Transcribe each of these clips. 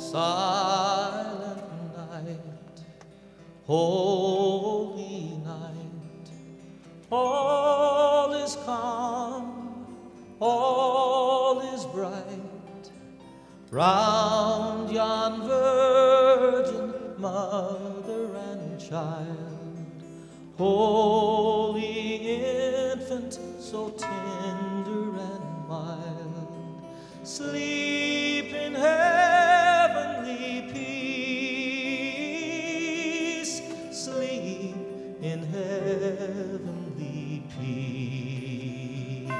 Silent night, holy night, all is calm, all is bright, round yon virgin mother and child, holy infant, so tender and mild, sleep in heavenly peace, sleep in heavenly peace.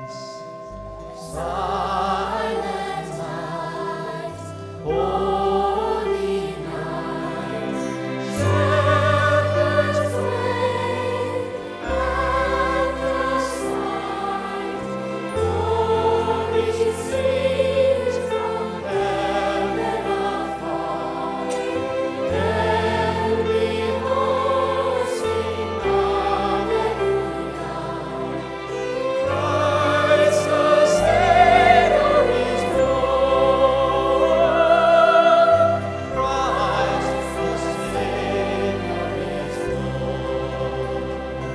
Silent night, holy night, shepherds pray at the sight, glory sings from heaven afar, heavenly hosts sing hallelujah. Christ the Savior is born. Christ the Savior is born.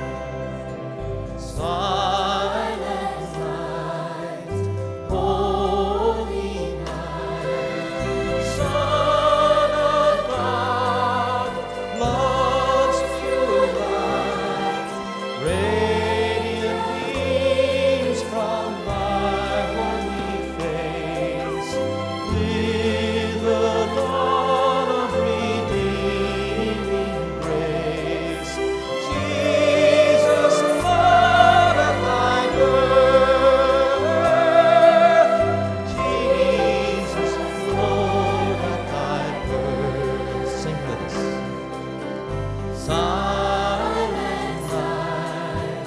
Silent night, holy night, Son of God, love's pure light, radiant beams from thy holy face, with the dawn of redeeming grace. Jesus, Lord, at thy birth, Jesus, Lord, at thy birth. Sing with us. Silent night,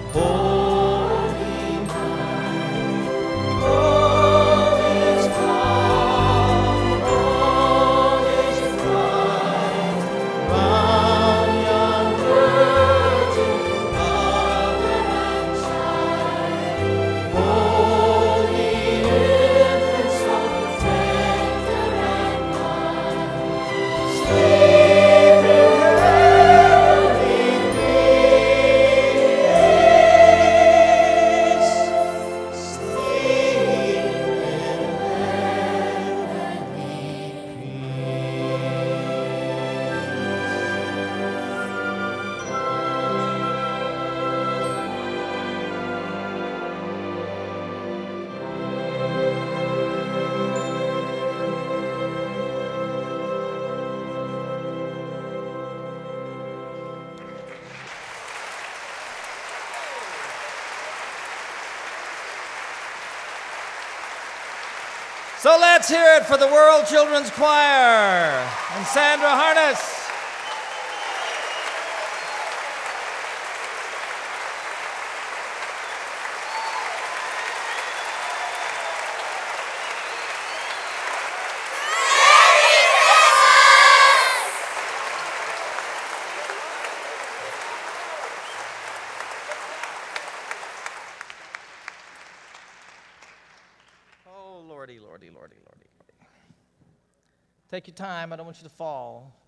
holy night, all is calm, all is bright, round yon virgin mother and child, holy infant, so tender and mild, sleep in heavenly peace, sleep in So let's hear it for the World Children's Choir and Sandra Harness. Oh, Lordy, Lordy, Lordy, Lordy, Lordy. Take your time. I don't want you to fall.